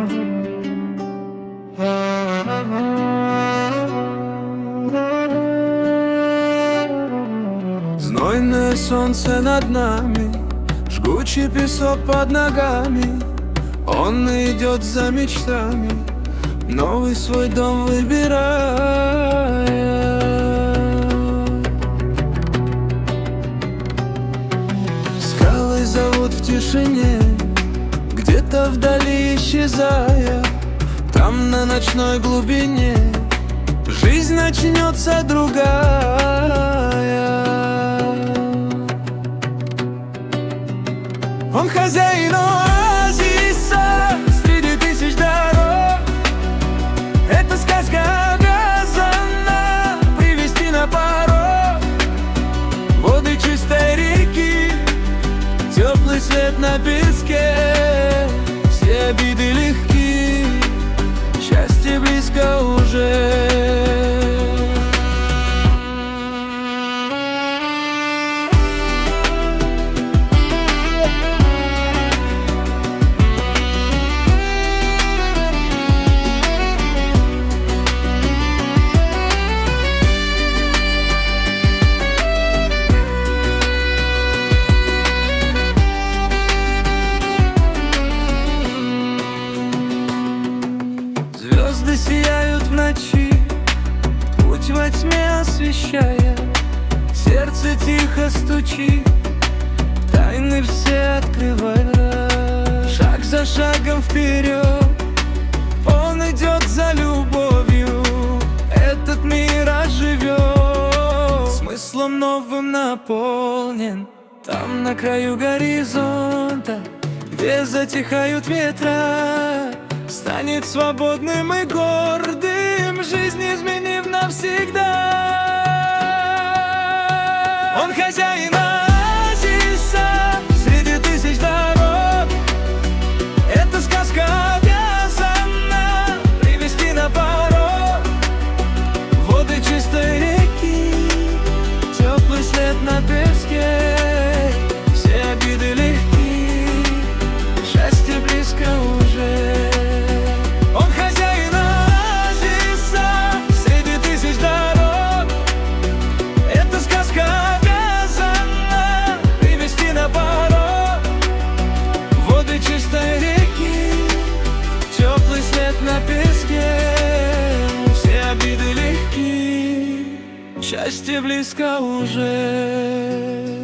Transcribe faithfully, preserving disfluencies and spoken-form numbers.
Знойное солнце над нами, жгучий песок под ногами. Он идет за мечтами, новый свой дом выбирая. Скалы зовут в тишине, где-то вдали исчезая. Там на ночной глубине жизнь начнется другая. Он хозяин оазиса среди тысяч дорог. Эта сказка обязана привести на порог воды чистой реки, теплый свет на песке. Все обиды легки, счастье близко уже. Звезды сияют в ночи, путь во тьме освещая. Сердце тихо стучит, тайны все открывая. Шаг за шагом вперед, он идет за любовью. Этот мир оживет, смыслом новым наполнен. Там на краю горизонта, где затихают ветра, станет свободным и гордым, жизнь изменив навсегда. Он хозяин оазиса среди тысяч дорог. Эта сказка обязана привести на порог воды чистой реки, теплый след на песке. Все обиды легки, счастье близко уже. На песке все обиды легки, счастье близко уже.